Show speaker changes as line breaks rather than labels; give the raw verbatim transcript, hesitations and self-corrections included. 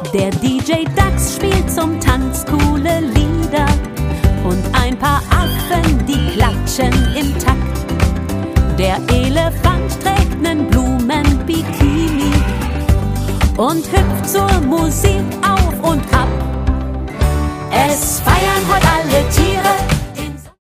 Der D J Dax spielt zum Tanz coole Lieder und ein paar Affen, die klatschen im Takt. Der Elefant trägt nen Blumenbikini und hüpft zur Musik auf und ab. Es feiern heute alle Tiere,